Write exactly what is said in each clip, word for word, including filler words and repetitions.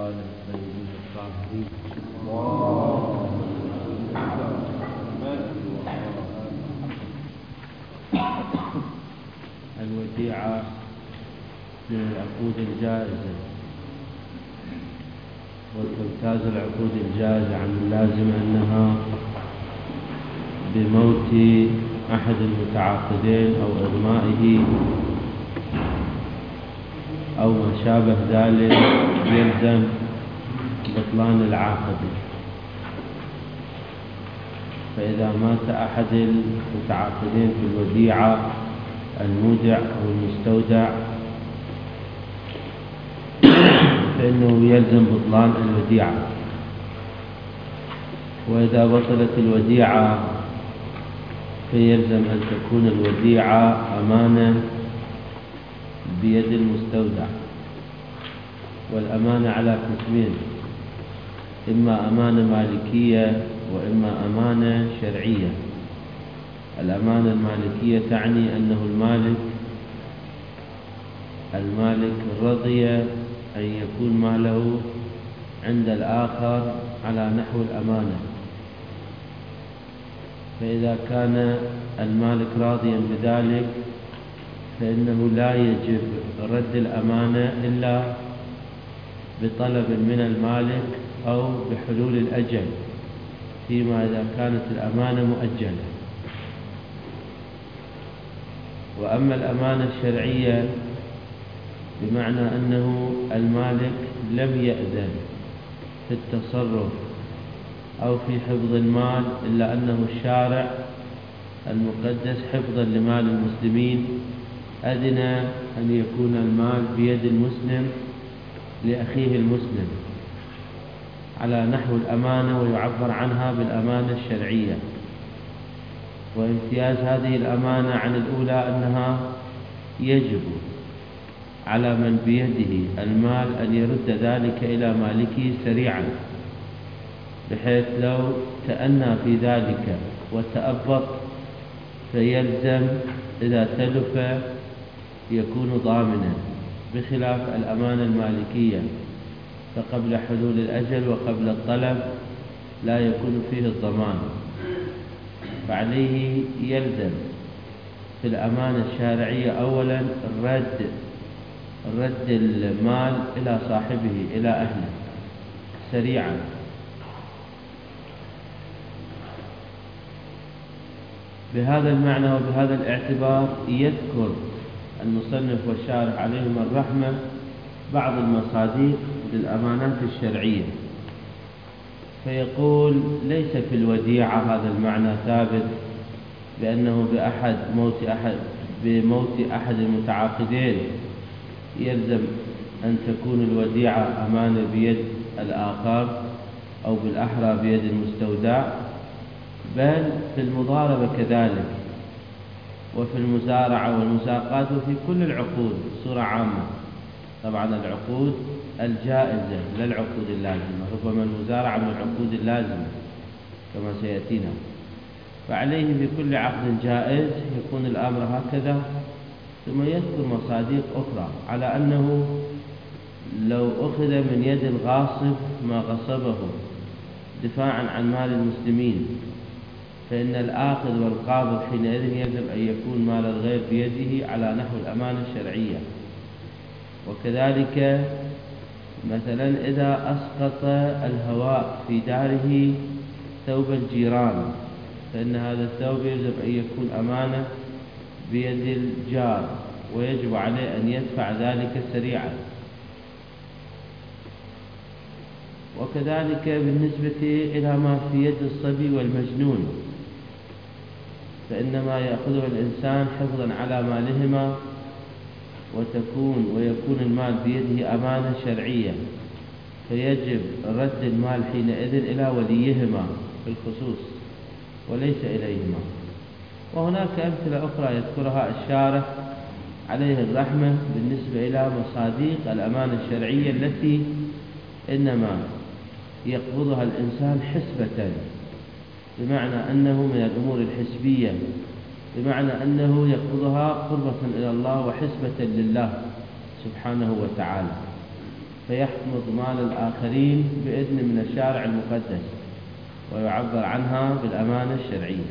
وآله الطيبين الطاهرين. الوديعة من العقود الجائزة، وتمتاز العقود الجائزة عن اللازم أنها بموت أحد المتعاقدين أو إغمائه أو ما شابه ذلك يلزم بطلان العقد. فإذا مات أحد المتعاقدين في الوديعة المودع أو المستودع فإنه يلزم بطلان الوديعة. وإذا بطلت الوديعة فيلزم أن تكون الوديعة أمانة بيد المستودع. والأمانة على قسمين: إما أمانة مالكية وإما أمانة شرعية. الأمانة المالكية تعني أنه المالك المالك رضي أن يكون ماله عند الآخر على نحو الأمانة. فإذا كان المالك راضيا بذلك فإنه لا يجب رد الأمانة إلا بطلب من المالك أو بحلول الأجل، فيما إذا كانت الأمانة مؤجلة. وأما الأمانة الشرعية بمعنى أنه المالك لم يأذن في التصرف أو في حفظ المال، إلا أنه الشارع المقدس حفظا لمال المسلمين أذن أن يكون المال بيد المسلم لأخيه المسلم على نحو الأمانة، ويعبر عنها بالأمانة الشرعية. وامتياز هذه الأمانة عن الأولى أنها يجب على من بيده المال أن يرد ذلك إلى مالكه سريعا، بحيث لو تأنى في ذلك وتأبط فيلزم إذا تلف يكون ضامنا، بخلاف الأمانة المالكية فقبل حلول الأجل وقبل الطلب لا يكون فيه الضمان. فعليه يلزم في الأمانة الشرعية أولا الرد رد المال إلى صاحبه إلى أهله سريعا. بهذا المعنى وبهذا الاعتبار يذكر المصنف والشارح عليهم الرحمة بعض المصادق للأمانات الشرعية، فيقول: ليس في الوديعة هذا المعنى ثابت بأنه بأحد موت أحد بموت أحد المتعاقدين يلزم أن تكون الوديعة أمانة بيد الآخر أو بالأحرى بيد المستودع، بل في المضاربة كذلك، وفي المزارعة والمساقات، وفي كل العقود بصورة عامة. طبعا العقود الجائزة لا العقود اللازمة، ربما المزارعة من العقود اللازمة كما سيأتينا. فعليه في كل عقد جائز يكون الأمر هكذا. ثم يذكر مصادق أخرى على أنه لو أخذ من يد الغاصب ما غصبه دفاعا عن مال المسلمين فإن الآخذ والقابض حينئذ يجب أن يكون مال الغير بيده على نحو الأمانة الشرعية. وكذلك مثلا إذا أسقط الهواء في داره ثوب الجيران فإن هذا الثوب يجب أن يكون أمانة بيد الجار، ويجب عليه أن يدفع ذلك سريعا. وكذلك بالنسبة إلى ما في يد الصبي والمجنون فإنما يأخذه الإنسان حفظا على مالهما، وتكون ويكون المال بيده أمانة شرعية، فيجب رد المال حينئذ إلى وليهما في الخصوص وليس إليهما. وهناك أمثلة أخرى يذكرها الشارح عليه الرحمة بالنسبة إلى مصادق الأمانة الشرعية التي إنما يقبضها الإنسان حسبة، بمعنى أنه من الأمور الحسبية، بمعنى أنه يقبضها قربة إلى الله وحسبة لله سبحانه وتعالى. فيحمض مال الآخرين بإذن من الشارع المقدس، ويعبر عنها بالأمانة الشرعية.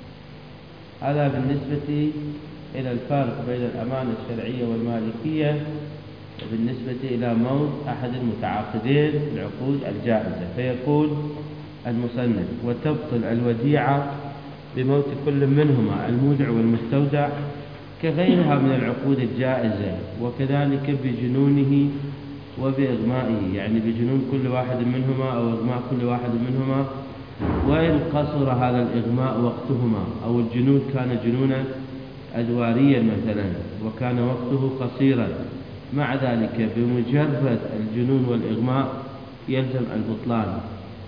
هذا بالنسبة إلى الفرق بين الأمانة الشرعية والمالكية، وبالنسبة إلى موت أحد المتعاقدين العقود الجائزة. فيقول المصنف: وتبطل الوديعة بموت كل منهما المودع والمستودع كغيرها من العقود الجائزة، وكذلك بجنونه وبإغمائه، يعني بجنون كل واحد منهما أو إغماء كل واحد منهما، وإن قصر هذا الإغماء وقتهما، أو الجنون كان جنونا أدواريا مثلا وكان وقته قصيرا، مع ذلك بمجرد الجنون والإغماء يلزم البطلان.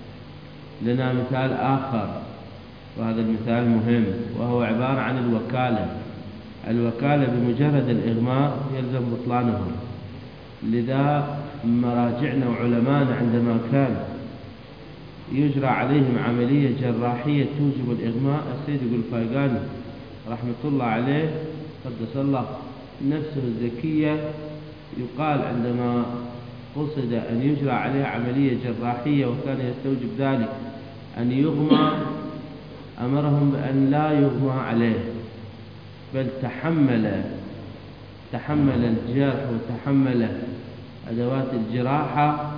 لنا مثال آخر، وهذا المثال مهم، وهو عبارة عن الوكالة. الوكالة بمجرد الإغماء يلزم بطلانها. لذا مراجعنا وعلماءنا عندما كان يجرى عليهم عملية جراحية توجب الإغماء، السيد يقول الفايقاني رحمة الله عليه قدس الله نفسه الزكية، يقال عندما قصد أن يجرى عليه عملية جراحية وكان يستوجب ذلك أن يغمى، أمرهم بأن لا يغمى عليه، بل تحمل تحمل الجرح وتحمل أدوات الجراحة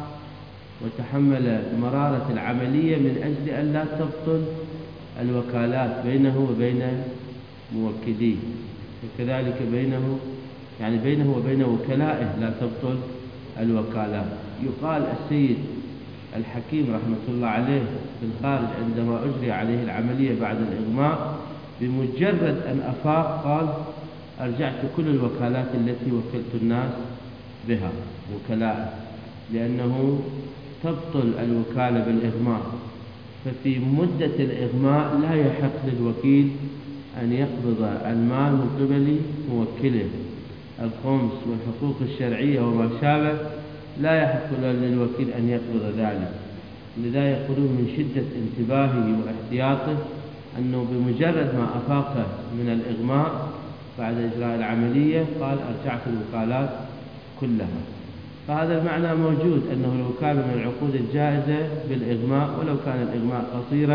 وتحمل مرارة العملية من أجل أن لا تبطل الوكالات بينه وبين موكليه، وكذلك بينه يعني بينه وبين وكلائه لا تبطل الوكالات. يقال السيد الحكيم رحمة الله عليه في الخارج عندما أجري عليه العملية بعد الإغماء، بمجرد أن أفاق قال: أرجعت كل الوكالات التي وكلت الناس بها وكلاء، لأنه تبطل الوكالة بالإغماء. ففي مدة الإغماء لا يحق للوكيل أن يقبض المال من قبل موكله، الخمس والحقوق الشرعية وما شابه، لا يحق للوكيل أن يقبض ذلك. لذا يقولون من شدة انتباهه واحتياطه أنه بمجرد ما أفاق من الإغماء بعد إجراء العملية قال: أرجعت الوكالات كلها. فهذا المعنى موجود، أنه الوكالة من العقود الجائزة بالإغماء، ولو كان الإغماء قصيرا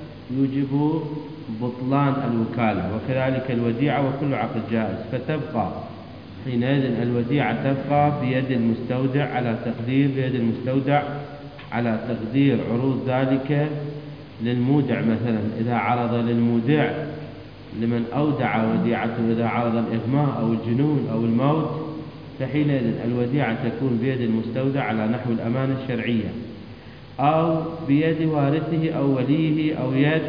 يوجب بطلان الوكالة، وكذلك الوديعة وكل عقد جائز. فتبقى حينئذ الوديعة تبقى بيد المستودع على تقدير بيد المستودع على تقدير عروض ذلك للمودع. مثلا إذا عرض للمودع لمن أودع وديعته إذا عرض الإغماء أو الجنون أو الموت، فحينئذ الوديعة تكون بيد المستودع على نحو الأمانة الشرعية، أو بيد وارثه أو وليه، أو يد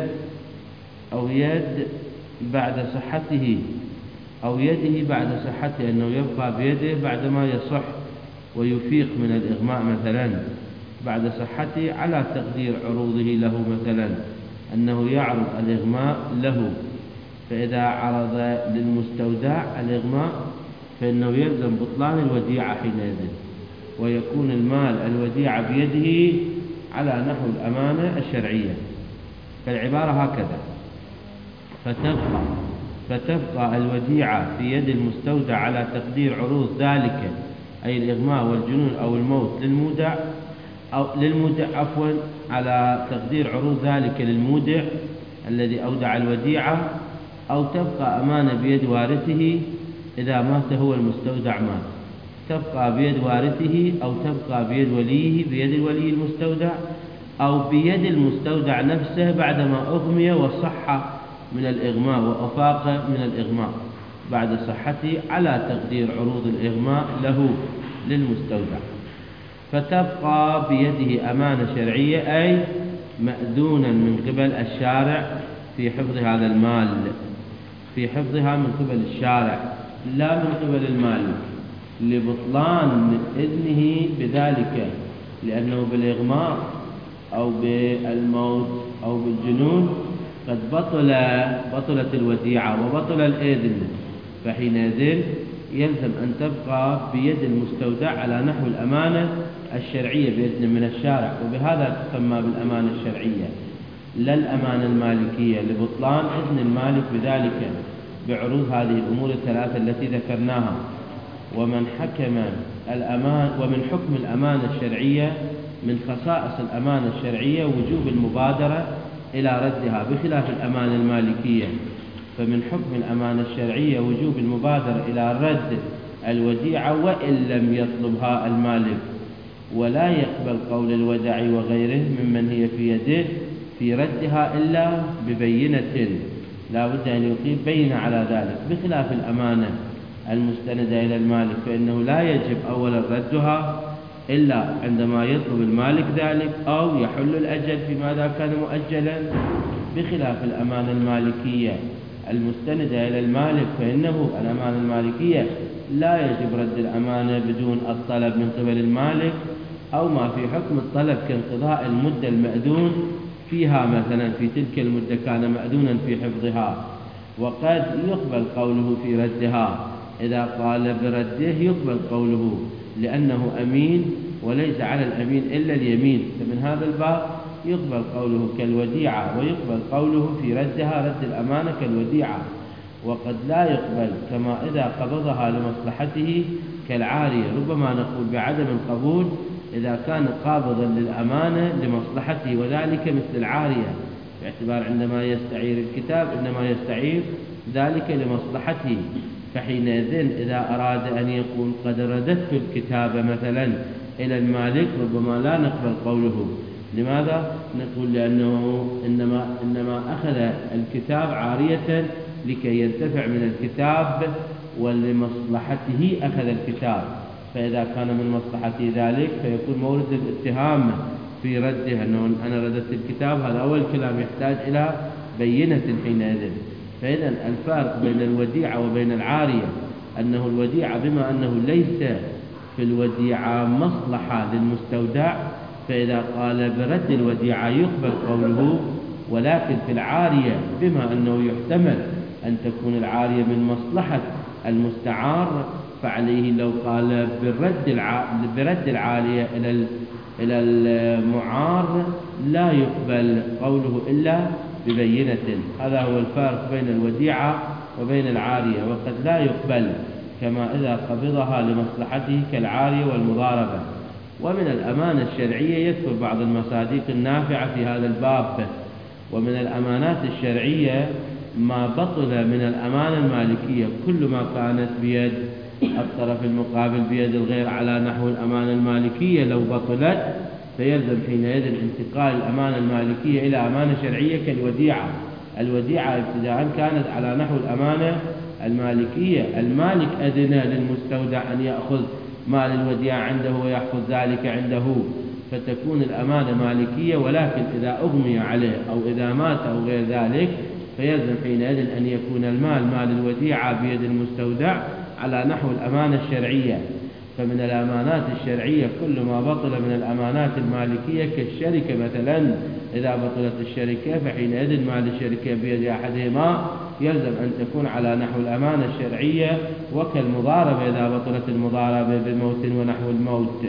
أو يد بعد صحته أو يده بعد صحته، أنه يبقى بيده بعدما يصح ويفيق من الإغماء مثلا بعد صحته، على تقدير عروضه له، مثلا أنه يعرض الإغماء له. فإذا عرض للمستودع الإغماء فإنه يلزم بطلان الوديعة حينئذ، ويكون المال الوديعة بيده على نحو الأمانة الشرعية. فالعبارة هكذا: فتبقى فتبقى الوديعة في يد المستودع على تقدير عروض ذلك، أي الإغماء والجنون أو الموت، للمودع أو للمودع عفوا على تقدير عروض ذلك للمودع الذي أودع الوديعة، أو تبقى أمانة بيد وارثه إذا مات هو المستودع مات، تبقى بيد وارثه، أو تبقى بيد وليه بيد الولي المستودع، أو بيد المستودع نفسه بعدما أغمي وصح من الإغماء وأفاق من الإغماء بعد صحته على تقدير عروض الإغماء له للمستودع. فتبقى بيده أمانة شرعية، أي مأذونا من قبل الشارع في حفظ هذا المال، في حفظها من قبل الشارع لا من قبل المالك، لبطلان إذنه بذلك، لأنه بالإغماء أو بالموت أو بالجنون قد بطل بطلت الوديعة وبطل الإذن، فحينئذ يلزم أن تبقى بيد المستودع على نحو الأمانة الشرعية بإذن من الشارع، وبهذا تسمى بالأمانة الشرعية لا الأمانة المالكية، لبطلان إذن المالك بذلك بعروض هذه الأمور الثلاثة التي ذكرناها. ومن حكم الأمان ومن حكم الأمانة الشرعية من خصائص الأمانة الشرعية وجوب المبادرة إلى ردها بخلاف الأمانة المالكية. فمن حكم الأمانة الشرعية وجوب المبادرة إلى رد الوديعة وإن لم يطلبها المالك، ولا يقبل قول الودع وغيره ممن هي في يده في ردها إلا ببينة، لا بد أن يقيم بينة على ذلك، بخلاف الأمانة المستندة إلى المالك فإنه لا يجب أولا ردها إلا عندما يطلب المالك ذلك أو يحل الأجل فيما إذا كان مؤجلا، بخلاف الأمانة المالكية المستندة إلى المالك فإنه الأمانة المالكية لا يجب رد الأمانة بدون الطلب من قبل المالك أو ما في حكم الطلب كانقضاء المدة المأذون فيها، مثلا في تلك المدة كان مأذونا في حفظها، وقد يقبل قوله في ردها. إذا قال برده يقبل قوله لأنه أمين وليس على الأمين إلا اليمين، فمن هذا الباب يقبل قوله كالوديعة، ويقبل قوله في ردها رد الأمانة كالوديعة. وقد لا يقبل كما إذا قبضها لمصلحته كالعارية، ربما نقول بعدم القبول إذا كان قابضا للأمانة لمصلحته، وذلك مثل العارية، باعتبار عندما يستعير الكتاب إنما يستعير ذلك لمصلحته، فحينئذ إذا أراد أن يقول قد رددت الكتاب مثلا إلى المالك ربما لا نقبل قوله. لماذا؟ نقول لأنه إنما, إنما أخذ الكتاب عارية لكي ينتفع من الكتاب ولمصلحته أخذ الكتاب، فإذا كان من مصلحته ذلك فيكون مورد الاتهام في رده أنه أنا رددت الكتاب، هذا أول كلام يحتاج إلى بينة حينئذ. فإذا الفارق بين الوديعة وبين العارية أنه الوديعة بما أنه ليس في الوديعة مصلحة للمستودع فإذا قال برد الوديعة يقبل قوله، ولكن في العارية بما أنه يحتمل أن تكون العارية من مصلحة المستعار فعليه لو قال برد الع... برد العارية إلى إلى المعار لا يقبل قوله إلا ببينة. هذا هو الفارق بين الوديعة وبين العارية. وقد لا يقبل كما إذا قبضها لمصلحته كالعارية والمضاربة. ومن الأمانة الشرعية يذكر بعض المصادق النافعة في هذا الباب. ومن الأمانات الشرعية ما بطل من الأمانة المالكية كل ما كانت بيد الطرف المقابل بيد الغير على نحو الأمانة المالكية لو بطلت فيلزم حينئذ انتقال الأمانة المالكية إلى أمانة شرعية كالوديعة. الوديعة ابتداء كانت على نحو الأمانة المالكية، المالك أذن للمستودع أن يأخذ مال الوديعة عنده ويحفظ ذلك عنده فتكون الأمانة مالكية، ولكن إذا أغمي عليه أو إذا مات أو غير ذلك فيلزم حينئذ أن يكون المال مال الوديعة بيد المستودع على نحو الأمانة الشرعية. فمن الأمانات الشرعية كل ما بطل من الأمانات المالكية كالشركة مثلا، إذا بطلت الشركة فحينئذ مال الشركة بيد أحدهما يلزم أن تكون على نحو الأمانة الشرعية، وكالمضاربة إذا بطلت المضاربة بموت ونحو الموت.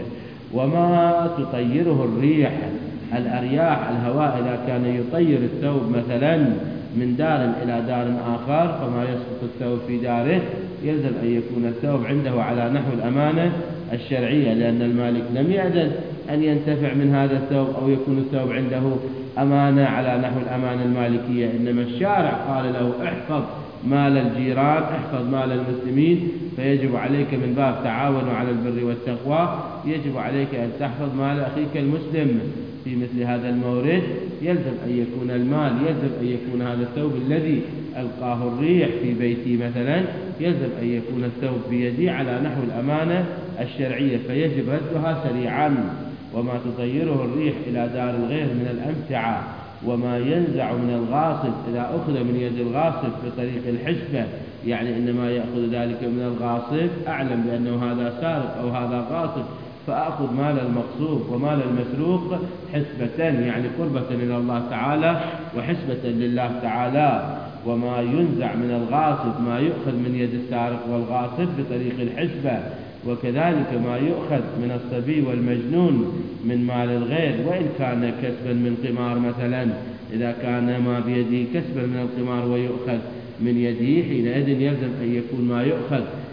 وما تطيره الريح الأرياح الهواء إذا كان يطير الثوب مثلا من دار إلى دار آخر فما يسقط الثوب في داره يلزم أن يكون الثوب عنده على نحو الأمانة الشرعية، لأن المالك لم يأذن أن ينتفع من هذا الثوب أو يكون الثوب عنده أمانة على نحو الأمانة المالكية، إنما الشارع قال له احفظ مال الجيران احفظ مال المسلمين، فيجب عليك من باب تعاونوا على البر والتقوى يجب عليك أن تحفظ مال أخيك المسلم. في مثل هذا المورد يلزم أن يكون المال يلزم أن يكون هذا الثوب الذي ألقاه الريح في بيتي مثلا يلزم أن يكون الثوب بيدي على نحو الأمانة الشرعية فيجب ردها سريعا. وما تطيره الريح إلى دار الغير من الأمتعة وما ينزع من الغاصب إذا أخذ من يد الغاصب بطريق الحسبة، يعني إنما يأخذ ذلك من الغاصب أعلم بأنه هذا سارق أو هذا غاصب فأخذ مال المغصوب ومال المسروق حسبة، يعني قربة إلى الله تعالى وحسبة لله تعالى. وما ينزع من الغاصب ما يؤخذ من يد السارق والغاصب بطريق الحسبة، وكذلك ما يؤخذ من الصبي والمجنون من مال الغير وإن كان كسبا من قمار مثلا، إذا كان ما بيده كسبا من القمار ويؤخذ من يده حينئذ يلزم أن يكون ما يؤخذ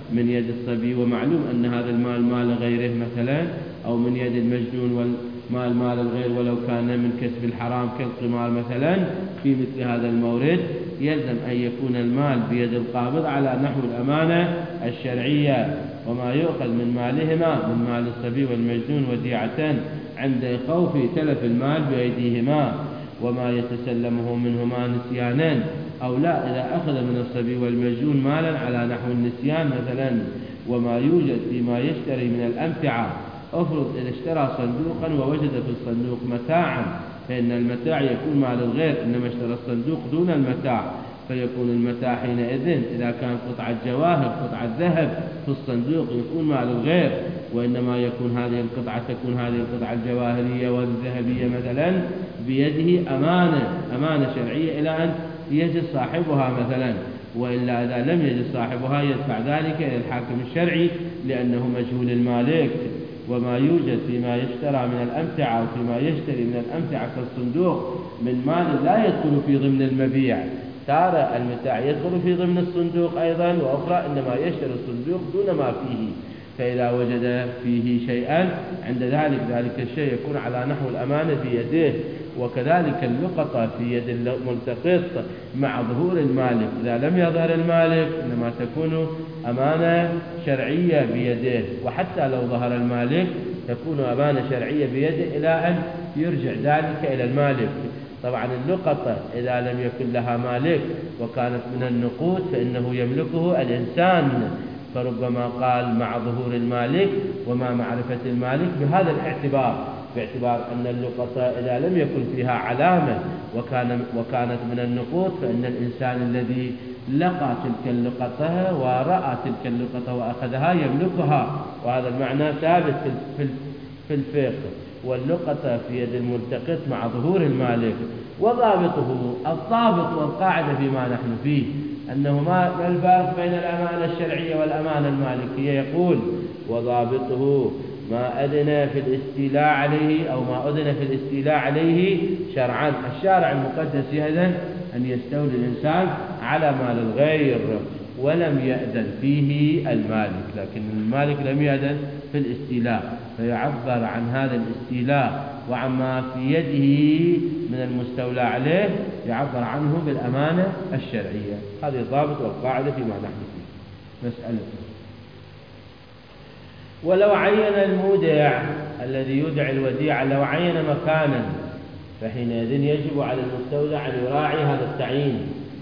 من يد الصبي، ومعلوم أن هذا المال مال غيره مثلا، أو من يد المجنون والمال مال الغير ولو كان من كسب الحرام كالقمار مثلا، في مثل هذا المورد يلزم أن يكون المال بيد القابض على نحو الأمانة الشرعية، وما يؤخذ من مالهما من مال الصبي والمجنون وديعة عند خوف تلف المال بأيديهما، وما يتسلمه منهما نسيانا أو لا إذا أخذ من الصبي والمجنون مالا على نحو النسيان مثلا. وما يوجد فيما يشتري من الأمتعة، أفرض إذا اشترى صندوقا ووجد في الصندوق متاعا، فإن المتاع يكون مال الغير، إنما اشترى الصندوق دون المتاع، فيكون المتاع حينئذ إذا كان قطعة جواهر قطعة ذهب في الصندوق يكون مال الغير، وإنما يكون هذه القطعة تكون هذه القطعة الجواهرية والذهبية مثلا بيده أمانة أمانة شرعية إلى أن يجد صاحبها مثلا، وإلا إذا لم يجد صاحبها يدفع ذلك إلى الحاكم الشرعي لأنه مجهول المالك. وما يوجد فيما يشترى من الأمتعة وفيما يشتري من الأمتعة كالصندوق من مال لا يدخل في ضمن المبيع، تارة المتاع يدخل في ضمن الصندوق أيضا، وأخرى إنما يشتري الصندوق دون ما فيه، فإذا وجد فيه شيئا عند ذلك ذلك الشيء يكون على نحو الأمانة في يده. وكذلك اللقطة في يد الملتقط مع ظهور المالك، إذا لم يظهر المالك إنما تكون أمانة شرعية بيده، وحتى لو ظهر المالك تكون أمانة شرعية بيده إلى أن يرجع ذلك إلى المالك. طبعا اللقطة إذا لم يكن لها مالك وكانت من النقود فإنه يملكه الإنسان، فربما قال مع ظهور المالك ومع معرفة المالك بهذا الاعتبار، باعتبار أن اللقطة إذا لم يكن فيها علامة وكان وكانت من النقود فإن الإنسان الذي لقى تلك اللقطة ورأى تلك اللقطة وأخذها يملكها، وهذا المعنى ثابت في في الفقه. واللقطة في يد الملتقط مع ظهور المالك. وضابطه الضابط والقاعدة فيما نحن فيه أنه ما الفرق بين الأمانة الشرعية والأمانة المالكية، يقول وضابطه ما أذن في الاستيلاء عليه أو ما أذن في الاستيلاء عليه شرعا. الشارع المقدس يأذن أن يستولي الإنسان على مال الغير ولم يأذن فيه المالك، لكن المالك لم يأذن في الاستيلاء، فيعبر عن هذا الاستيلاء وعما في يده من المستولى عليه يعبر عنه بالأمانة الشرعية. هذه الضابط والقاعدة فيما نحن فيه. مسألة ولو عين المودع الذي يودع الوديعة لو عين مكانا، فحينئذ يجب على المستودع أن يراعي هذا التعيين،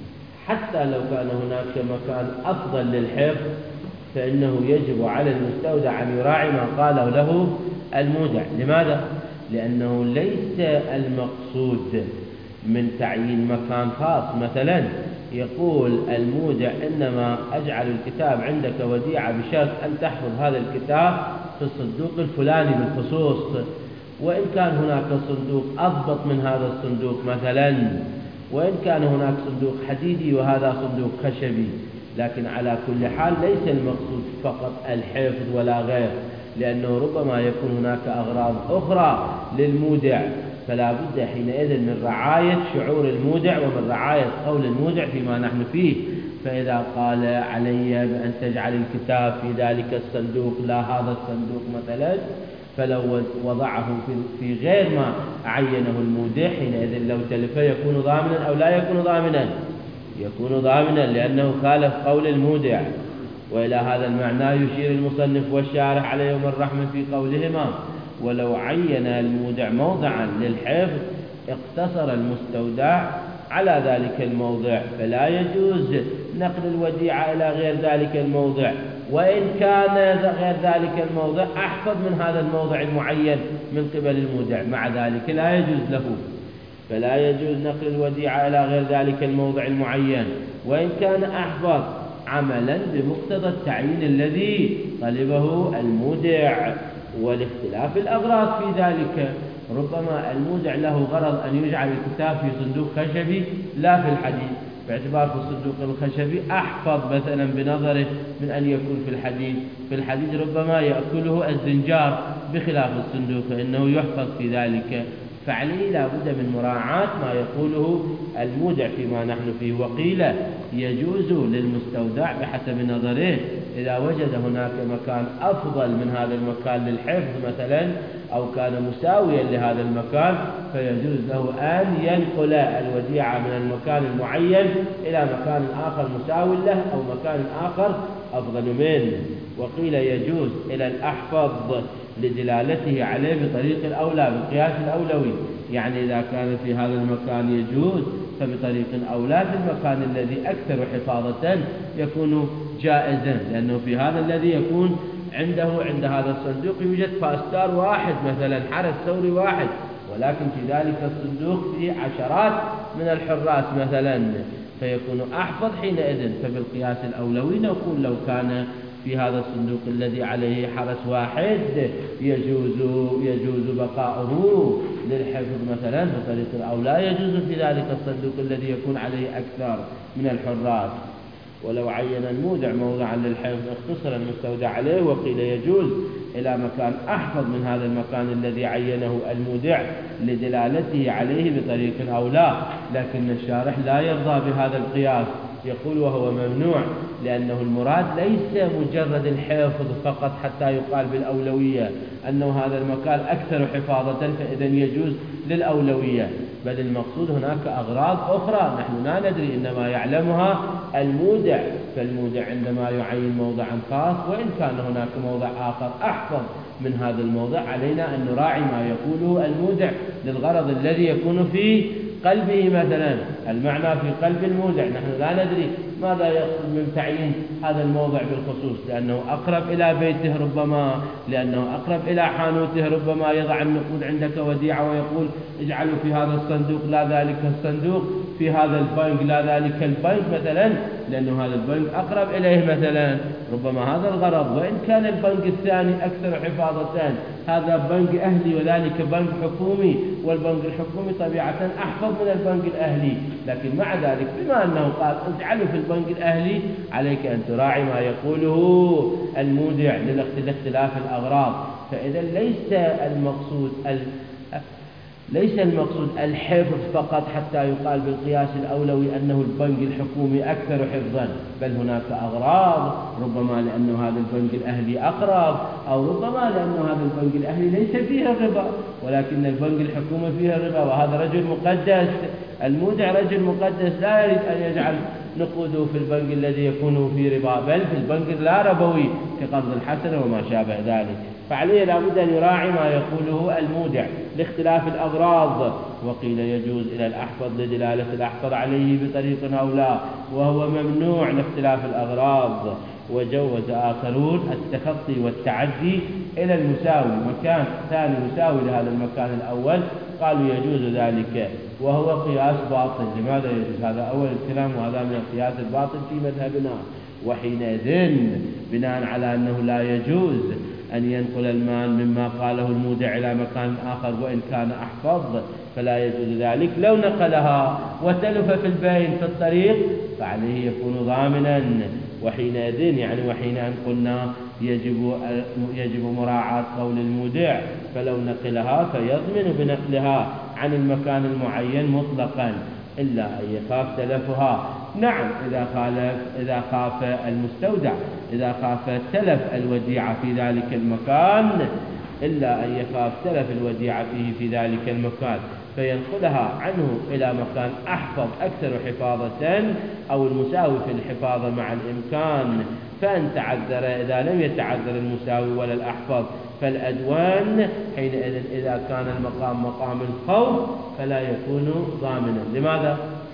حتى لو كان هناك مكان أفضل للحفظ فإنه يجب على المستودع أن يراعي ما قاله له المودع. لماذا؟ لأنه ليس المقصود من تعيين مكان خاص. مثلا يقول المودع إنما أجعل الكتاب عندك وديعة بشرط أن تحفظ هذا الكتاب في الصندوق الفلاني بالخصوص، وإن كان هناك صندوق أضبط من هذا الصندوق مثلا، وإن كان هناك صندوق حديدي وهذا صندوق خشبي، لكن على كل حال ليس المقصود فقط الحفظ ولا غير، لأنه ربما يكون هناك أغراض أخرى للمودع، فلا بد حينئذ من رعاية شعور المودع ومن رعاية قول المودع فيما نحن فيه. فإذا قال علي بأن تجعل الكتاب في ذلك الصندوق لا هذا الصندوق مثلا، فلو وضعه في غير ما عينه المودع حينئذ لو تلف يكون ضامنا أو لا يكون ضامنا؟ يكون ضامنا، لأنه خالف قول المودع. وإلى هذا المعنى يشير المصنف والشارح عليهم الرحمة في قولهما ولو عين المودع موضعا للحفظ اقتصر المستودع على ذلك الموضع، فلا يجوز نقل الوديعة إلى غير ذلك الموضع، وإن كان غير ذلك الموضع أحفظ من هذا الموضع المعين من قبل المودع، مع ذلك لا يجوز له، فلا يجوز نقل الوديعة إلى غير ذلك الموضع المعين وإن كان أحفظ، عملا بمقتضى التعيين الذي طلبه المودع. والاختلاف الأغراض في ذلك، ربما المودع له غرض أن يجعل الكتاب في صندوق خشبي لا في الحديد، باعتبار في الصندوق الخشبي أحفظ مثلا بنظره من أن يكون في الحديد، في الحديد ربما يأكله الزنجار بخلاف الصندوق فإنه يحفظ في ذلك، فعليه لا بد من مراعاة ما يقوله المودع فيما نحن فيه. وقيل يجوز للمستودع بحسب نظره إذا وجد هناك مكان أفضل من هذا المكان للحفظ مثلا أو كان مساويا لهذا المكان فيجوز له أن ينقل الوديعة من المكان المعين إلى مكان آخر مساو له أو مكان آخر أفضل منه. وقيل يجوز إلى الأحفظ لدلالته عليه بطريق الأولى بالقياس الأولوي، يعني إذا كان في هذا المكان يجوز فبطريق الأولى في المكان الذي أكثر حفاظة يكون جائزا، لأنه في هذا الذي يكون عنده عند هذا الصندوق يوجد فاستار واحد مثلا، حرس ثوري واحد، ولكن في ذلك الصندوق فيه عشرات من الحراس مثلا فيكون أحفظ حينئذ. فبالقياس الأولوي نقول لو كان في هذا الصندوق الذي عليه حرس واحد يجوز يجوز بقاؤه للحفظ مثلا بطريق الأولى، يجوز في ذلك الصندوق الذي يكون عليه أكثر من الحراس. ولو عين المودع موضعا للحفظ اختصر المستودع عليه. وقيل يجوز إلى مكان أحفظ من هذا المكان الذي عينه المودع لدلالته عليه بطريق الأولى، لكن الشارح لا يرضى بهذا القياس، يقول وهو ممنوع، لأنه المراد ليس مجرد الحفظ فقط حتى يقال بالأولوية أنه هذا المكان أكثر حفاظة فإذا يجوز للأولوية، بل المقصود هناك أغراض أخرى نحن لا ندري إنما يعلمها المودع. فالمودع عندما يعين موضعا خاص وإن كان هناك موضع آخر أحفظ من هذا الموضع علينا أن نراعي ما يقوله المودع للغرض الذي يكون في قلبه مثلا. المعنى في قلب المودع نحن لا ندري ماذا يقصد من تعيين هذا الموضع بالخصوص، لأنه أقرب إلى بيته ربما، لأنه أقرب إلى حانوته ربما يضع النقود عندك وديعة ويقول اجعلوا في هذا الصندوق لا ذلك الصندوق، في هذا البنك لا ذلك البنك مثلا، لأنه هذا البنك أقرب إليه مثلا، ربما هذا الغرض. وإن كان البنك الثاني أكثر حفاظة، هذا بنك أهلي وذلك بنك حكومي، والبنك الحكومي طبيعة أحفظ من البنك الأهلي، لكن مع ذلك بما أنه قال اجعلوا في البنك الأهلي عليك أن تراعي ما يقوله المودع لاختلاف الأغراض. فإذا ليس المقصود ال... ليس المقصود الحفظ فقط حتى يقال بالقياس الأولوي أنه البنك الحكومي أكثر حفظا، بل هناك أغراض، ربما لأنه هذا البنك الأهلي أقرب، أو ربما لأنه هذا البنك الأهلي ليس فيه الربا ولكن البنك الحكومي فيه الربا، وهذا رجل مقدس، المودع رجل مقدس لا يريد أن يجعل نقوده في البنك الذي يكون فيه ربا، بل في البنك لا ربوي كقرض الحسنة وما شابه ذلك. فعليه لابد أن يراعي ما يقوله المودع لاختلاف الأغراض. وقيل يجوز إلى الأحفظ لدلالة الأحفظ عليه بطريق أولى، وهو ممنوع لاختلاف الأغراض. وجوز آخرون التخطي والتعدي إلى المساوي، مكان ثاني مساوي لهذا المكان الأول قالوا يجوز ذلك، وهو قياس باطل. لماذا يجوز؟ هذا أول الكلام، وهذا من القياس الباطل في مذهبنا. وحينئذ بناء على أنه لا يجوز أن ينقل المال مما قاله المودع إلى مكان آخر وإن كان أحفظ فلا يجوز ذلك. لو نقلها وتلف في البين في الطريق فعليه يكون ضامنا، وحينئذ يعني وحين أن قلنا يجب يجب مراعاة قول المودع، فلو نقلها فيضمن بنقلها عن المكان المعين مطلقا إلا أن يخاف تلفها. نعم إذا خالف إذا خاف المستودع إذا خاف تلف الوديعة في ذلك المكان، إلا أن يخاف تلف الوديعة فيه في ذلك المكان فينقلها عنه إلى مكان أحفظ أكثر حفاظة أو المساوي في الحفاظة مع الإمكان. فإن تعذر إذا لم يتعذر المساوي ولا الأحفظ فالأدوان حينئذ إذا كان المقام مقام الخوف فلا يكون ضامنا. لماذا؟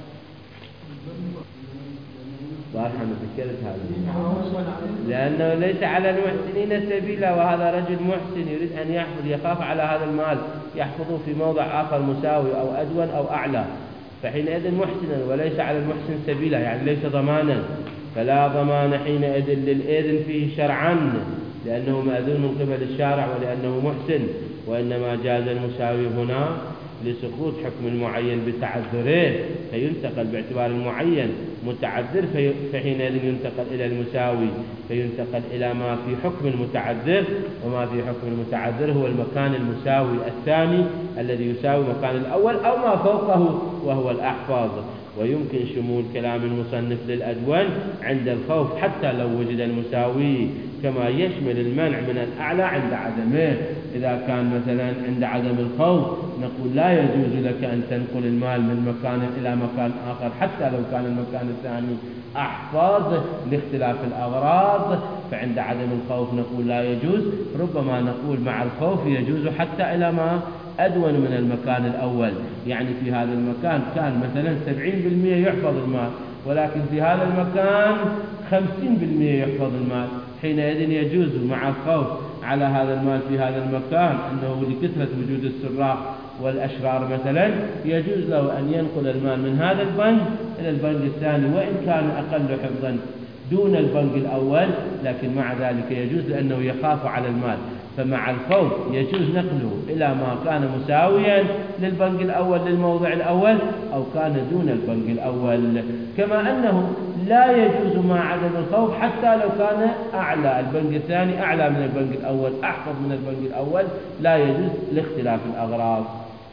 صراحة أنا فكرت هذا، لأنه ليس على المحسنين سبيلا، وهذا رجل محسن يريد أن يحفظ، يخاف على هذا المال يحفظه في موضع آخر مساوي أو أدون أو أعلى، فحينئذ محسنا وليس على المحسن سبيلا، يعني ليس ضمانا، فلا ضمان حينئذ للإذن فيه شرعا لأنه مأذون من قبل الشارع ولأنه محسن، وإنما جاز المساوي هنا لسقوط حكم المعين بتعذره فينتقل باعتبار المعين متعذر، فحينئذ ينتقل إلى المساوي فينتقل إلى ما في حكم المتعذر، وما في حكم المتعذر هو المكان المساوي الثاني الذي يساوي مكان الأول أو ما فوقه وهو الأحفظ. ويمكن شمول كلام المصنف للأدون عند الخوف حتى لو وجد المساوي، كما يشمل المنع من الأعلى عند عدمه. إذا كان مثلا عند عدم الخوف نقول لا يجوز لك أن تنقل المال من مكان إلى مكان آخر حتى لو كان المكان الثاني أحفظ لاختلاف الأغراض، فعند عدم الخوف نقول لا يجوز. ربما نقول مع الخوف يجوز حتى إلى ما أدون من المكان الأول، يعني في هذا المكان كان مثلا سبعين بالمئة يحفظ المال، ولكن في هذا المكان خمسين بالمئة يحفظ المال، حينئذ يجوز مع الخوف على هذا المال في هذا المكان أنه لكثرة وجود السراق والأشرار مثلا يجوز له أن ينقل المال من هذا البنك إلى البنك الثاني، وإن كان أقل حفظا دون البنك الأول، لكن مع ذلك يجوز لأنه يخاف على المال. فمع الخوف يجوز نقله إلى ما كان مساويا للبنك الأول للموضع الأول أو كان دون البنك الأول، كما أنه لا يجوز مع عدم الخوف حتى لو كان أعلى البنك الثاني أعلى من البنك الأول أحفظ من البنك الأول، لا يجوز لاختلاف الأغراض.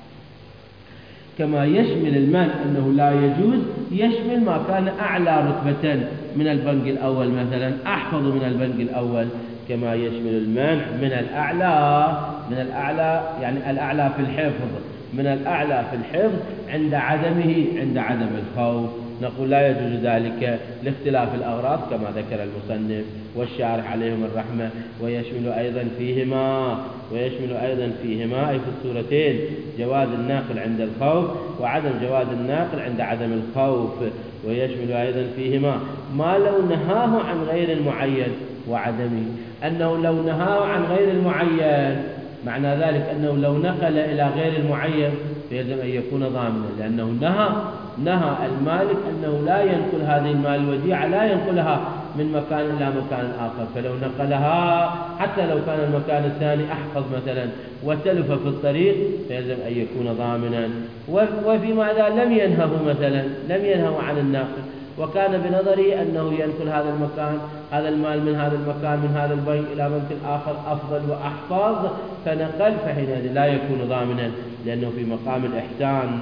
كما يشمل المنع أنه لا يجوز يشمل ما كان أعلى رتبة من البنك الأول، مثلا أحفظ من البنك الأول، كما يشمل المنع من الأعلى من الأعلى يعني الأعلى في الحفظ من الأعلى في الحفظ عند عدمه عند عدم الخوف، نقول لا يجوز ذلك لاختلاف الأغراض كما ذكر المصنف والشارح عليهم الرحمة. ويشمل أيضا فيهما ويشمل أيضا فيهما أي في السورتين جواز الناقل عند الخوف وعدم جواز الناقل عند عدم الخوف. ويشمل أيضا فيهما ما لو نهاه عن غير المعين وعدمه، أنه لو نهاه عن غير المعين معنى ذلك أنه لو نقل إلى غير المعين فيلزم أن يكون ضامنا، لأنه نهى نهى المالك أنه لا ينقل هذه المال الوديعة لا ينقلها من مكان إلى مكان آخر، فلو نقلها حتى لو كان المكان الثاني أحفظ مثلا وتلف في الطريق فيلزم أن يكون ضامنا. وفيما إذا لم ينهه مثلا لم ينهه عن الناقل وكان بنظري أنه ينقل هذا المكان هذا المال من هذا المكان من هذا البنك إلى بنك آخر أفضل وأحفظ فنقل، فحينئذ لا يكون ضامنا لأنه في مقام الإحسان.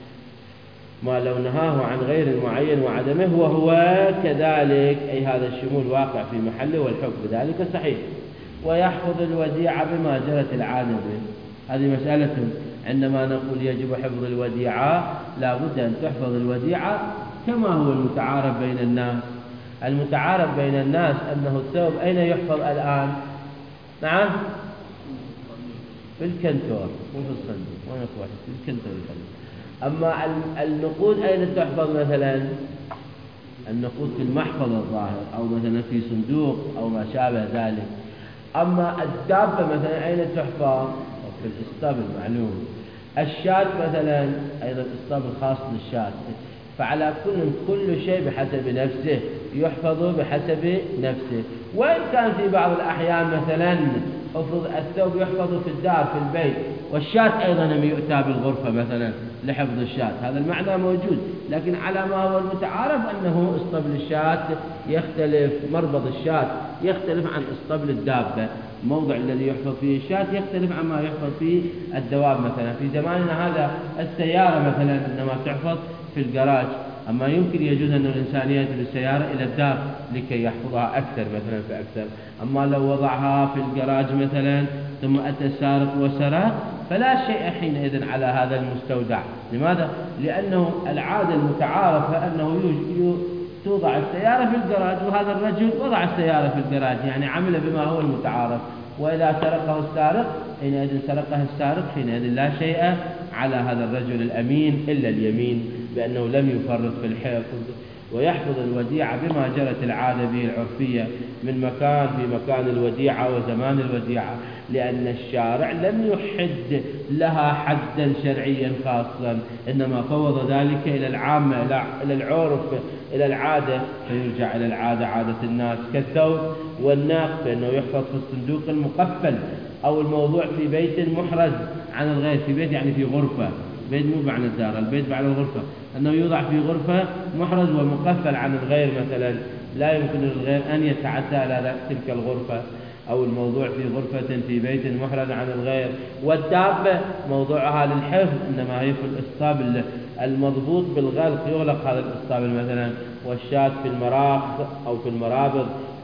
ما لو نهاه عن غير المعين وعدمه وهو كذلك، أي هذا الشمول واقع في محله والحكم بذلك صحيح. ويحفظ الوديعة بما جرت العادة به، هذه مسألة عندما نقول يجب حفظ الوديعة لا بد أن تحفظ الوديعة كما هو المتعارف بين الناس. المتعارف بين الناس أنه الثوب أين يحفظ الآن؟ نعم في الكنتور مو في الصندوق، وين أخواتي في الكنتور الفضل. أما النقود أين تحفظ مثلا؟ النقود في المحفظ الظاهر أو مثلا في صندوق أو ما شابه ذلك. أما الدابة مثلا أين تحفظ؟ في الإسطبل معلوم. الشاة مثلا أيضا الإسطبل خاص للشاة. فعلى كل كل شيء بحسب نفسه يحفظ بحسب نفسه. وإن كان في بعض الأحيان مثلا افرض الثوب يحفظ في الدار في البيت والشاة أيضا يؤتى بالغرفة مثلا لحفظ الشاة، هذا المعنى موجود، لكن على ما هو المتعارف أنه اسطبل الشاة يختلف، مربض الشاة يختلف عن اسطبل الدابة، الموضع الذي يحفظ فيه الشاة يختلف عما يحفظ فيه الدواب. مثلا في زماننا هذا السيارة مثلا إنما تحفظ في الجراج، أما يمكن يجوز أن الإنسان يأتي بالسيارة إلى الدار لكي يحفظها أكثر مثلا فأكثر. أما لو وضعها في الجراج مثلا ثم أتى السارق وسرق فلا شيء حينئذ على هذا المستودع. لماذا؟ لأنه العادة المتعارفة أنه توضع السيارة في الجراج وهذا الرجل وضع السيارة في الجراج، يعني عمل بما هو المتعارف. وإذا سرقه السارق حينئذ سرقه السارق حينئذ لا شيء على هذا الرجل الأمين إلا اليمين بأنه لم يفرط في الحفظ. ويحفظ الوديعة بما جرت العادة به العرفية من مكان في مكان الوديعة وزمان الوديعة، لأن الشارع لم يحد لها حدا شرعيا خاصا، إنما فوض ذلك إلى العامة إلى العرف إلى العادة، فيرجع إلى العادة عادة الناس كالثوب والناق فإنه يحفظ في الصندوق المقفل أو الموضوع في بيت محرز عن الغير، في بيت يعني في غرفة، بيت مو معنى الدار، البيت بعد الغرفة، أنه يوضع في غرفة محرز ومقفل عن الغير مثلا، لا يمكن للغير أن يتعدى على تلك الغرفة. أو الموضوع في غرفة في بيت محرز عن الغير. والدابة موضوعها للحفظ، إنما هي في الإسطبل المضبوط بالغلق، يغلق هذا الإسطبل مثلا. والشاة في المراخ أو في المرابض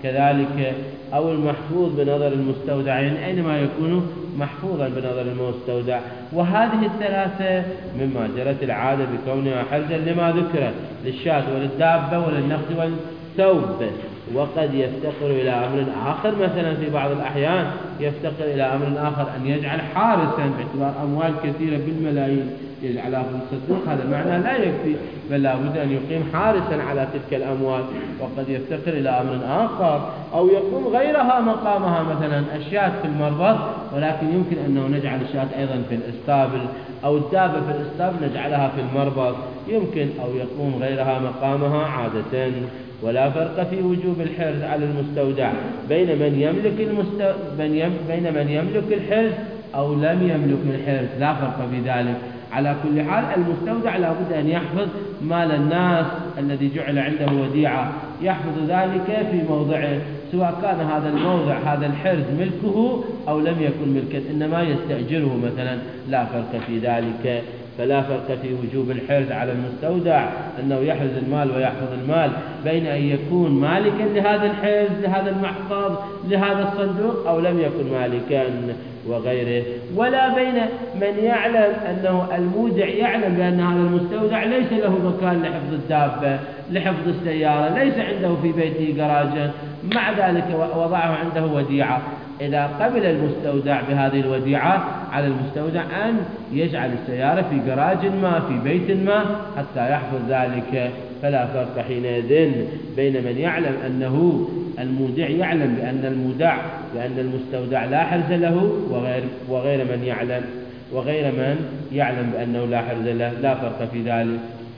كذلك، أو المحفوظ بنظر المستودعين أينما يكون محفوظا بنظر المستودع. وهذه الثلاثة مما جرت العادة بكونها حرزا لما ذكر للشاة وللدابة وللنخل والثوب. وقد يفتقر إلى أمر آخر، مثلا في بعض الأحيان يفتقر إلى أمر آخر أن يجعل حارسا باعتبار أموال كثيرة بالملايين يجعلها في الصندوق، هذا معنى لا يكفي، بل لا بد أن يقيم حارسا على تلك الأموال. وقد يفتقر إلى أمر آخر أو يقوم غيرها مقامها، مثلا الشاة في المربض ولكن يمكن أنه نجعل الشاة أيضا في الإسطبل، أو الدابة في الإسطبل نجعلها في المربض يمكن، أو يقوم غيرها مقامها عادة. ولا فرق في وجوب الحرز على المستودع بين من يملك المستو... بين من يملك الحرز أو لم يملك الحرز، لا فرق في ذلك. على كل حال المستودع لا بد أن يحفظ مال الناس الذي جعل عنده وديعة، يحفظ ذلك في موضعه، سواء كان هذا الموضع هذا الحرز ملكه أو لم يكن ملكا، إنما يستأجره مثلا، لا فرق في ذلك. فلا فرق في وجوب الحرز على المستودع أنه يحرز المال ويحفظ المال بين أن يكون مالكا لهذا الحرز لهذا المحفظ لهذا الصندوق أو لم يكن مالكا وغيره. ولا بين من يعلم أنه المودع يعلم بأن هذا المستودع ليس له مكان لحفظ الدابة لحفظ السيارة، ليس عنده في بيته جراجا، مع ذلك وضعه عنده وديعة. إذا قبل المستودع بهذه الوديعة على المستودع أن يجعل السيارة في جراج ما في بيت ما حتى يحفظ ذلك. فلا فرق حينئذ بين من يعلم أنه المودع يعلم بأن المودع بأن المستودع لا حرز له وغير, وغير من يعلم وغير من يعلم بأنه لا حرز له، لا فرق في ذلك.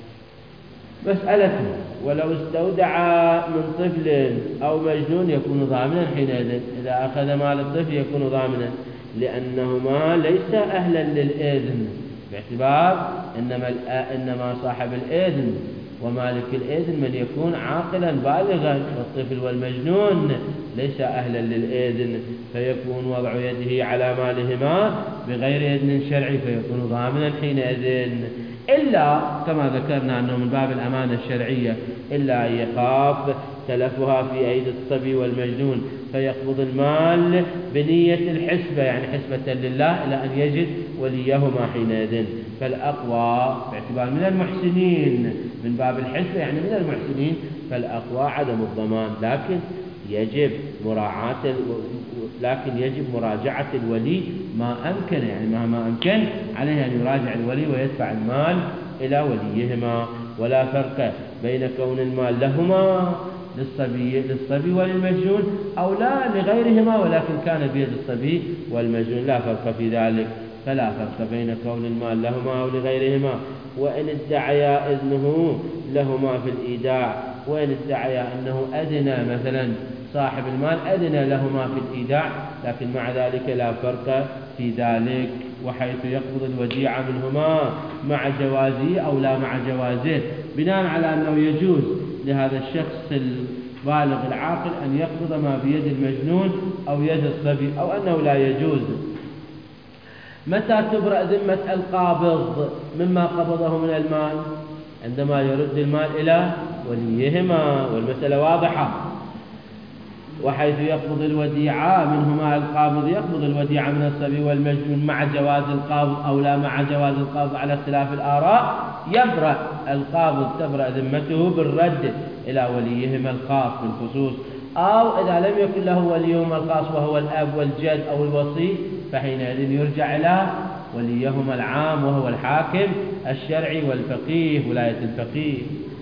مسألة: ولو استودع من طفل أو مجنون يكون ضامنا حينئذ. إذا أخذ مال الطفل يكون ضامنا، لأنهما ليس أهلا للإذن، باعتبار إنما, إنما صاحب الإذن ومالك الإذن من يكون عاقلا بالغا، والطفل والمجنون ليس أهلا للإذن، فيكون وضع يده على مالهما بغير إذن شرعي فيكون ضامنا حينئذ، إلا كما ذكرنا أنه من باب الأمانة الشرعية، إلا أن يخاف تلفها في أيدي الصبي والمجنون فيقبض المال بنية الحسبة، يعني حسبة لله، إلى أن يجد وليهما حينئذ. فالأقوى باعتبار من المحسنين من باب الحسبة، يعني من المحسنين، فالأقوى عدم الضمان، لكن يجب مراعاة لكن يجب مراجعة الولي ما أمكن، يعني مهما أمكن عليه أن يراجع الولي ويدفع المال إلى وليهما. ولا فرق بين كون المال لهما للصبي للصبي وللمجنون أو لا لغيرهما ولكن كان بيد الصبي والمجنون، لا فرق في ذلك. فلا فرق بين كون المال لهما أو لغيرهما، وإن ادعيا إذنه لهما في الإيداع، وإن ادعيا أنه أدنى مثلا صاحب المال أدنى لهما في الإيداع، لكن مع ذلك لا فرق في ذلك. وحيث يقبض الوديعة منهما مع جوازه أو لا مع جوازه، بناء على أنه يجوز لهذا الشخص البالغ العاقل أن يقبض ما بيد المجنون أو يد الصبي، أو أنه لا يجوز. متى تبرأ ذمة القابض مما قبضه من المال؟ عندما يرد المال إلى وليهما، والمسألة واضحة. وحيث يقبض الوديعة منهما القابض يقبض الوديعة من الصبي والمجنون مع جواز القابض أو لا مع جواز القابض على اختلاف الآراء، يبرأ القابض تبرأ ذمته بالرد إلى وليهما الخاص بالخصوص، أو إذا لم يكن له وليهما الخاص وهو الأب والجد أو الوصي، فحينئذ يرجع إلى وليهما العام وهو الحاكم الشرعي والفقيه ولاية الفقيه.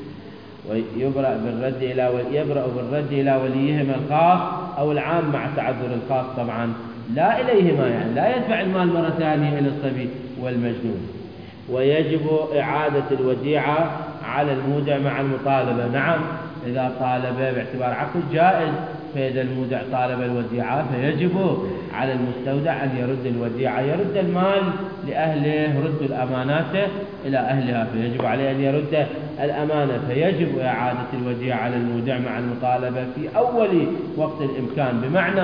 ويبرأ بالرد إلى يبرأ بالرد إلى وليهما الخاص أو العام مع تعذر الخاص طبعا، لا إليهما، يعني لا يدفع المال مرة ثانية إلى الصبي والمجنون. ويجب إعادة الوديعة على المودع مع المطالبة. نعم، إذا طالب باعتبار عقد جائز، فإذا المودع طالب الوديعة فيجب على المستودع أن يرد الوديعة، يرد المال لأهله، رد الأمانات إلى أهلها، فيجب عليه أن يرد الأمانة، فيجب إعادة الوديعة على المودع مع المطالبة في أول وقت الإمكان. بمعنى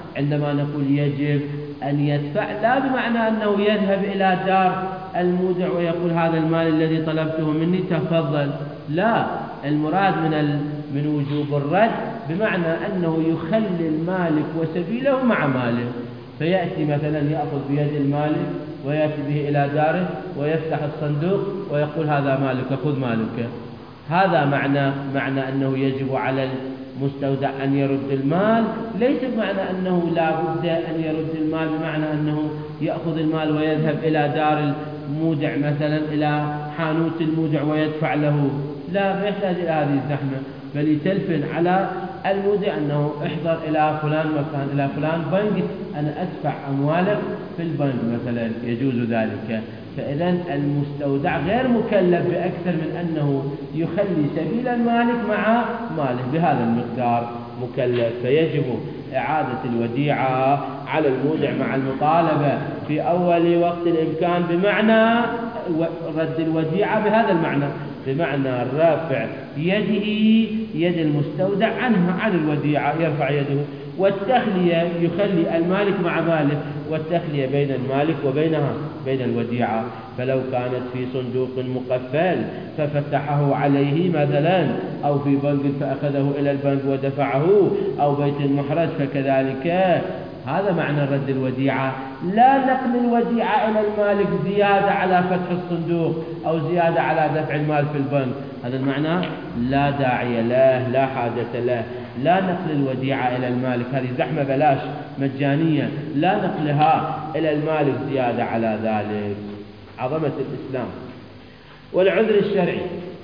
عندما نقول يجب أن يدفع لا بمعنى أنه يذهب إلى دار المودع ويقول هذا المال الذي طلبته مني تفضل، لا، المراد من من وجوب الرد بمعنى أنه يخلي المالك وسبيله مع ماله، فيأتي مثلا يأخذ بيد المالك ويأتي به إلى داره ويفتح الصندوق ويقول هذا مالك خذ مالك. هذا معنى معنى أنه يجب على المستودع أن يرد المال، ليس بمعنى أنه لا بد أن يرد المال بمعنى أنه يأخذ المال ويذهب إلى دار المودع مثلا إلى حانوت المودع ويدفع له، لا، ما يحتاج إلى هذه الزحمة، بل يتلفن على المودع أنه احضر إلى فلان مكان إلى فلان بنك أنا أدفع أموالك في البنك مثلا، يجوز ذلك. فإذا المستودع غير مكلف بأكثر من أنه يخلي سبيل المالك مع ماله بهذا المقدار مكلف، فيجب إعادة الوديعة على المودع مع المطالبة في أول وقت الإمكان بمعنى رد الوديعة بهذا المعنى، بمعنى رفع يده يد المستودع عنها عن الوديعة، يرفع يده، والتخلية يخلي المالك مع ماله، والتخلية بين المالك وبينها بين الوديعة. فلو كانت في صندوق مقفل ففتحه عليه مثلا، أو في بنك فأخذه إلى البنك ودفعه، أو بيت محرز فكذلك، هذا معنى رد الوديعة، لا نقل الوديعة إلى المالك زيادة على فتح الصندوق أو زيادة على دفع المال في البنك، هذا المعنى لا داعي له، لا حاجة له. لا نقل الوديعة إلى المالك، هذه زحمة بلاش مجانية، لا نقلها إلى المالك زيادة على ذلك. عظمة الإسلام. والعذر الشرعي،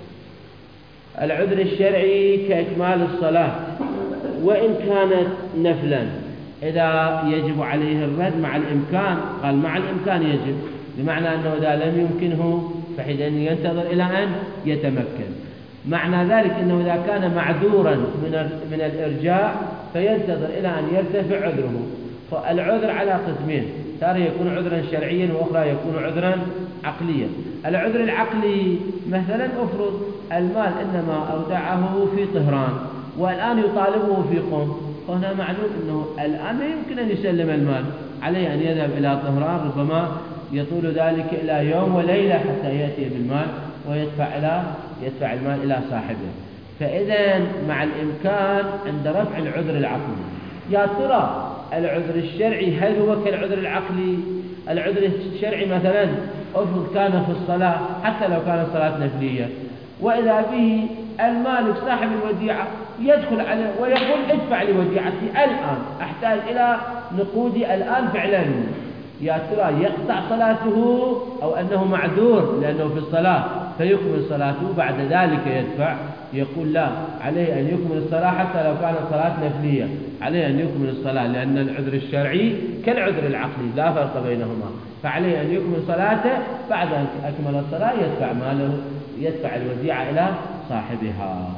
العذر الشرعي كإكمال الصلاة وإن كانت نفلا، إذا يجب عليه الرد مع الإمكان، قال مع الإمكان يجب، بمعنى أنه إذا لم يمكنه فحينئذ ينتظر إلى أن يتمكن. معنى ذلك أنه إذا كان معذورا من من الإرجاع فينتظر إلى أن يرتفع عذره. فالعذر على قسمين، تارة يكون عذرا شرعيا وأخرى يكون عذرا عقليا. العذر العقلي مثلا أفرض المال إنما أودعه في طهران والآن يطالبه في قم، هنا معلوم أنه الآن لا يمكن أن يسلم المال، عليه أن يذهب إلى طهران، ربما يطول ذلك إلى يوم وليلة حتى يأتي بالمال ويدفع إلى يدفع المال إلى صاحبه. فإذا مع الإمكان عند رفع العذر العقلي. يا ترى العذر الشرعي هل هو كالعذر العقلي؟ العذر الشرعي مثلا أفرض كان في الصلاة، حتى لو كانت صلاة نفلية، وإذا به المالك صاحب الوديعة يدخل عليه ويقول ادفع لي وديعتي الآن، أحتاج إلى نقودي الآن فعلا، يا ترى يقطع صلاته أو أنه معذور لأنه في الصلاة فيكمل صلاته بعد ذلك يدفع؟ يقول لا، عليه أن يكمل الصلاة حتى لو كانت صلاة نفلية، عليه أن يكمل الصلاة، لأن العذر الشرعي كالعذر العقلي لا فرق بينهما، فعليه أن يكمل صلاته، بعد أن أكمل الصلاة يدفع ماله، يدفع الوديعة إلى صاحبها.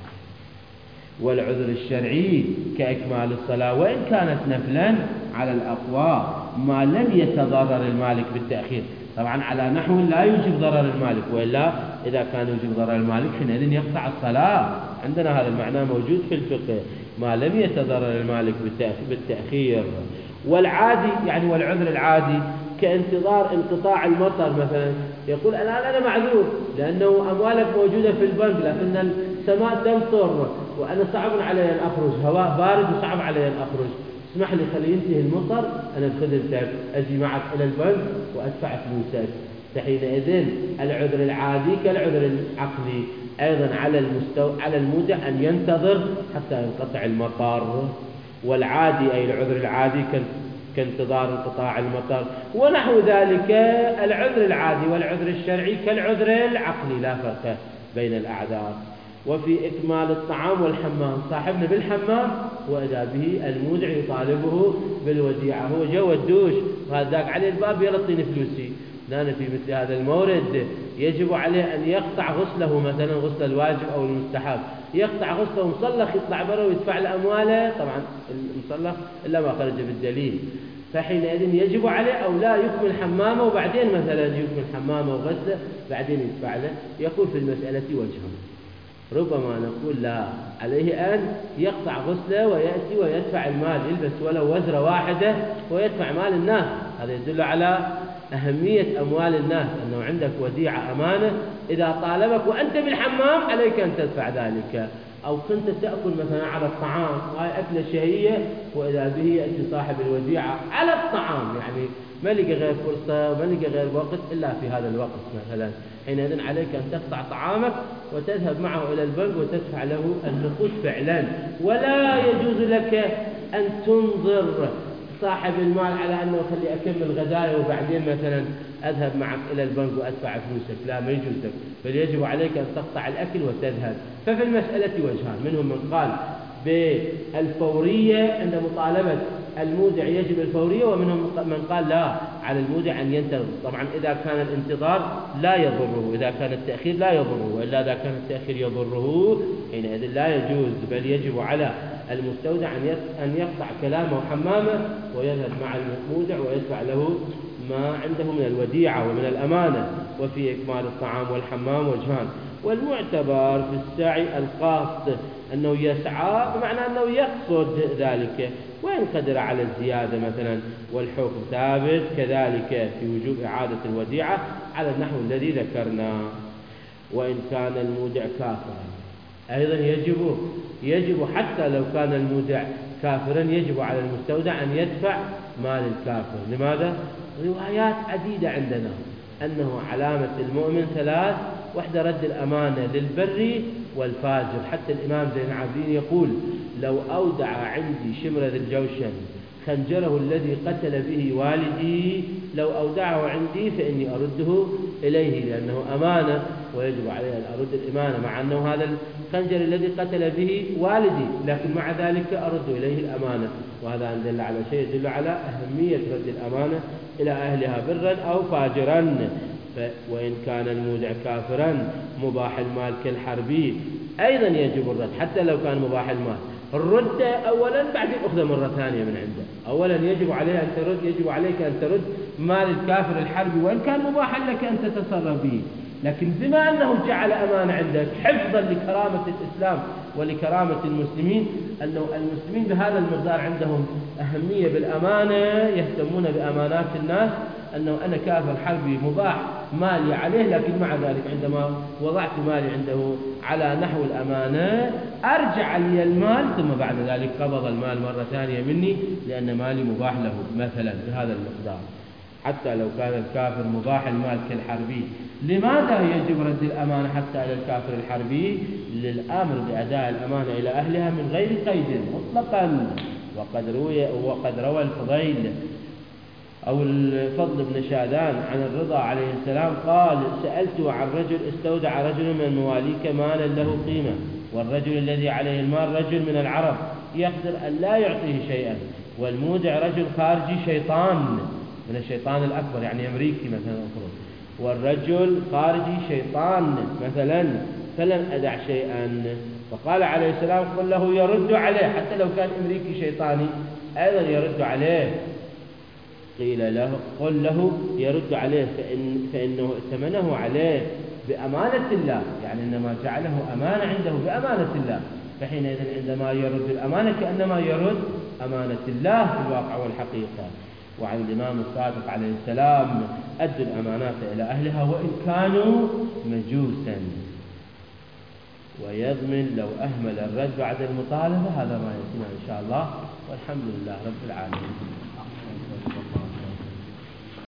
والعذر الشرعي كإكمال الصلاة وإن كانت نفلا على الأقوى ما لم يتضرر المالك بالتأخير، طبعا على نحو لا يوجب ضرر المالك، وإلا إذا كان يوجب ضرر المالك حينئذ يقطع الصلاة. عندنا هذا المعنى موجود في الفقه، ما لم يتضرر المالك بالتأخير. والعادي يعني والعذر العادي كانتظار انقطاع المطر مثلا، يقول الآن أنا معذور لأنه أموالك موجودة في البنك لكن السماء لم تمطر وأنا صعب علي أن أخرج، هواء بارد وصعب علي أن أخرج، اسمح لي خلي ينتهي المطر أنا بخدمتك أجي معك إلى البنك وأدفع فلوسك. فحينئذ العذر العادي كالعذر العقلي أيضا على المستو... على المودع أن ينتظر حتى ينقطع المطر. والعادي أي العذر العادي كانتظار انقطاع المطر ونحو ذلك. العذر العادي والعذر الشرعي كالعذر العقلي لا فرق بين الأعذار. وفي إكمال الطعام والحمام، صاحبنا بالحمام وإذا به المودع يطالبه بالوديعة، هو جو الدوش وهذاك عليه الباب يلطين فلوسي، لأن في مثل هذا المورد يجب عليه أن يقطع غسله، مثلا غسل الواجب أو المستحب، يقطع غسله مصلخ يطلع برا ويدفع لأمواله، طبعا المصلخ إلا ما خرج بالدليل، فحينئذ يجب عليه أو لا يكمل حمامه وبعدين مثلا يكمل حمامه وغسله بعدين يدفع له. يقول في المسألة وجهه، ربما نقول لا، عليه أن يقطع غسله ويأتي ويدفع المال، يلبس ولو وزرة واحدة ويدفع مال الناس. هذا يدل على أهمية أموال الناس، أنه عندك وديعة أمانة، إذا طالبك وأنت بالحمام عليك أن تدفع ذلك. أو كنت تأكل مثلا على الطعام، هاي أكلة شهية، وإذا به يأتي صاحب الوديعة على الطعام، يعني ما لقى غير فرصة وما لقى غير وقت إلا في هذا الوقت مثلا، حينئذ عليك أن تقطع طعامك وتذهب معه إلى البنك وتدفع له النقود فعلا. ولا يجوز لك أن تنظر صاحب المال على أنه خلي أكمل غدايا وبعدين مثلا أذهب معك إلى البنك وأدفع فلوسك، لا، ما يجوز لك، بل يجب عليك أن تقطع الأكل وتذهب. ففي المسألة وجهان، منهم من قال بالفورية عند مطالبة المودع يجب الفورية، ومنهم من قال لا، على المودع أن ينتظر. طبعا إذا كان الانتظار لا يضره، إذا كان التأخير لا يضره، وإلا إذا كان التأخير يضره حينئذ لا يجوز، بل يجب على المستودع أن يقطع كلامه وحمامه ويذهب مع المودع ويدفع له ما عنده من الوديعة ومن الأمانة. وفي إكمال الطعام والحمام وجهان. والمعتبر في السعي القاصد، أنه يسعى بمعنى أنه يقصد ذلك، وإن قدر على الزيادة مثلا. والحكم ثابت كذلك في وجوب إعادة الوديعة على النحو الذي ذكرنا. وإن كان المودع كافرا أيضا يجب يجب حتى لو كان المودع كافرا يجب على المستودع أن يدفع مال الكافر. لماذا؟ روايات عديدة عندنا أنه علامة المؤمن ثلاث: واحدة رد الأمانة للبر والفاجر. حتى الإمام زين العابدين يقول: لو أودع عندي شمر ذي الجوشن خنجره الذي قتل به والدي، لو أودعه عندي فإني أرده إليه، لأنه أمانة ويجب علي أن أرد الأمانة، مع أنه هذا الخنجر الذي قتل به والدي، لكن مع ذلك أرد إليه الأمانة. وهذا أن دل على شيء يدل على أهمية رد الأمانة إلى أهلها برا أو فاجرا. وإن كان المودع كافرا مباح المال كالحربي أيضا يجب الرد، حتى لو كان مباح المال. الرد أولا بعدين أخذ مرة ثانية من عنده. أولا يجب عليه أن ترد يجب عليك أن ترد مال الكافر الحربي وإن كان مباحا لك أن تتصرف به، لكن بما أنه جعل أمانة عندك حفظا لكرامة الإسلام ولكرامة المسلمين، أنه المسلمين بهذا المقدار عندهم أهمية بالأمانة، يهتمون بأمانات الناس، أنه أنا كافر حربي مباح مالي عليه، لكن مع ذلك عندما وضعت مالي عنده على نحو الأمانة أرجع لي المال، ثم بعد ذلك قبض المال مرة ثانية مني لأن مالي مباح له مثلا بهذا المقدار، حتى لو كان الكافر مباح المال كالحربي. لماذا يجب رد الأمانة حتى إلى الكافر الحربي؟ للأمر بأداء الأمانة إلى أهلها من غير قيد مطلقا. وقد روي وقد روى الفضيل أو الفضل بن شاذان عن الرضا عليه السلام قال: سألت عن رجل استودع رجل من مواليك مالا له قيمة، والرجل الذي عليه المال رجل من العرب يقدر أن لا يعطيه شيئا، والمودع رجل خارجي شيطان من الشيطان الأكبر، يعني أمريكي مثلا أخرى، والرجل خارجي شيطان مثلا، فلم أدع شيئا. فقال عليه السلام: قل له يرد عليه، حتى لو كان أمريكي شيطاني أيضا يرد عليه. قيل له: قل له يرد عليه، فإن فإنه ائتمنه عليه بأمانة الله، يعني إنما جعله أمانة عنده بأمانة الله، فحينئذ عندما يرد الأمانة كأنما يرد أمانة الله في الواقع والحقيقة. وعن الإمام الصادق عليه السلام: أدوا الأمانات إلى أهلها وإن كانوا مجوسا. ويضمن لو أهمل الرد بعد المطالبة. هذا ما يأتينا إن شاء الله، والحمد لله رب العالمين.